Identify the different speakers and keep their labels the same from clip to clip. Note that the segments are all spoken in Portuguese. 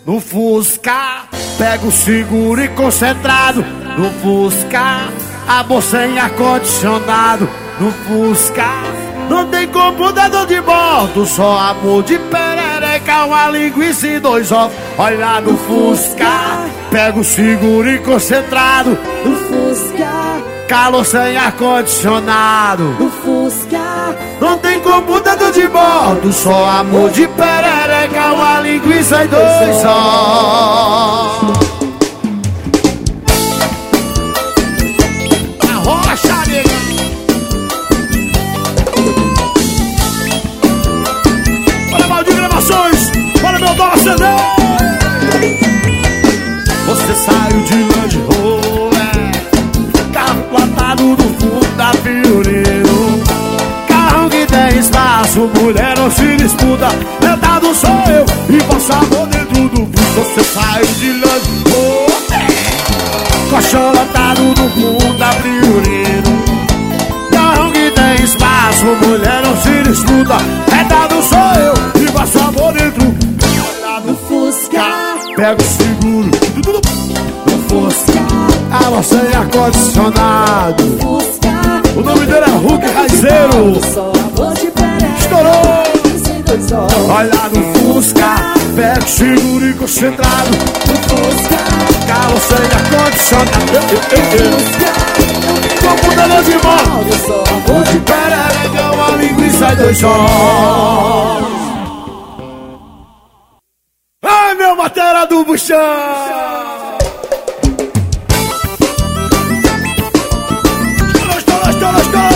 Speaker 1: no Fusca. Pego seguro e concentrado no Fusca. Amor sem ar-condicionado no Fusca. Não tem computador de bordo, só amor de perereca, uma linguiça e 2 ovos. Olha no Fusca. Pego seguro e concentrado
Speaker 2: no Fusca.
Speaker 1: Calor sem ar-condicionado
Speaker 2: no Fusca.
Speaker 1: Não tem computador de bordo, só amor de perereca, uma linguiça e 2 ovos. Arrocha, nega. Olha, Valdir Gravações. Olha, meu dólar CD. Você saiu de Land Rover, carro plantado no fundo da Fiorino. Carro que tem espaço, mulher não se disputa. Sentado sou eu e passa amor dentro do bus. Você saiu de Land Rover, colchão lotado no fundo da Fiorino. Carro que tem espaço, mulher não se disputa. Sentado sou eu e passa amor dentro do
Speaker 2: Fusca.
Speaker 1: Pega o seguro no Fusca. Água sem ar-condicionado. O nome dele é Hulk Raizeiro. Estourou. Olha no Fusca. Pega o seguro e concentrado no Fusca. Calor sem ar-condicionado. Computador de moto. Amor de perereca, uma linguiça e 2 ovos. Ai, meu matéria do buchão! Estourou!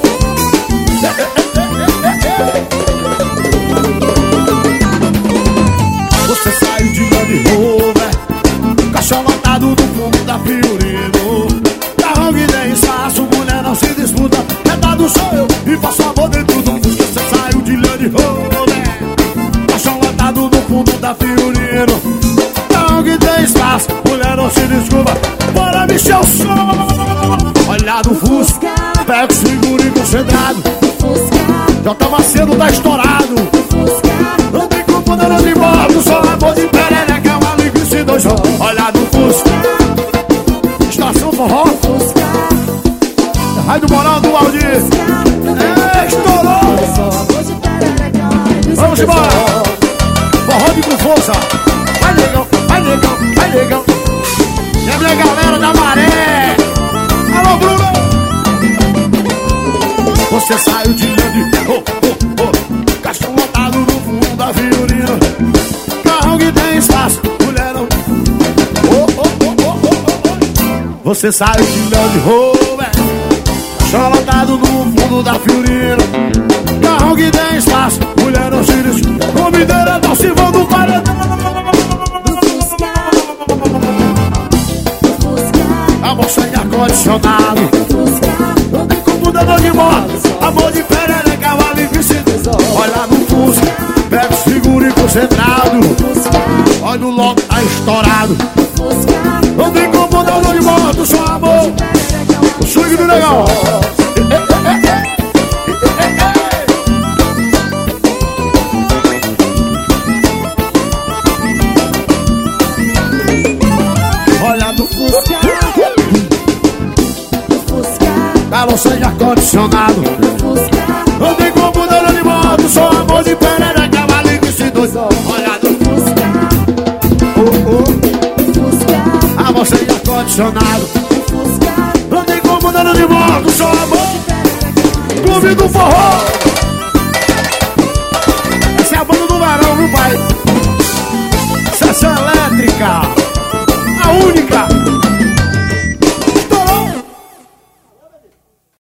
Speaker 1: Você saiu de Land Rover, caixão lotado no fundo da Fiorino. Carro que tem espaço, mulher não se disputa. Retado sou eu e faço amor dentro do Fusca. Você saiu de Land Rover, caixão lotado no fundo da Fiorino. Carro que tem espaço, mulher não se desculpa. Bora mexer o som. Olha no Fusca. Pega o seguro e concentrado. J. Macedo tá estourado. Não tem computador de bordo, só amor de perereca, uma linguiça e 2 ovos. Olha no Fusca. Estação Forró. Raio do Moral do Aldir. Estourou. Vamos embora. Forró de com força. Vai negão, vai negão, vai negão. E a minha galera da Maré. Alô, Bruno. Você saiu de Land caixão lotado no fundo da Fiorino. Carro que tem espaço, mulher não. Você saiu de Land Rover, caixão lotado no fundo da Fiorino. Carro que tem espaço, mulher não se diz. Comideira não se vão do paredão. Amor sem ar-condicionado. Não tem computador de moto. Amor de perereca, uma linguiça. Olha no Fusca. Pega o seguro e concentrado. Olha o logo, tá estourado. Não tem computador de moto, só amor. O swing do negão. Olha no Fusca. Calor sem ar-condicionado. Não tem computador de moto, só amor de perereca, uma linguiça e 2 ovos. Olha no Fusca. Amor sem ar-condicionado. Não tem computador de moto, só amor. Clube do Forró. Essa é a banda do Varão, viu, pai? Sessão elétrica.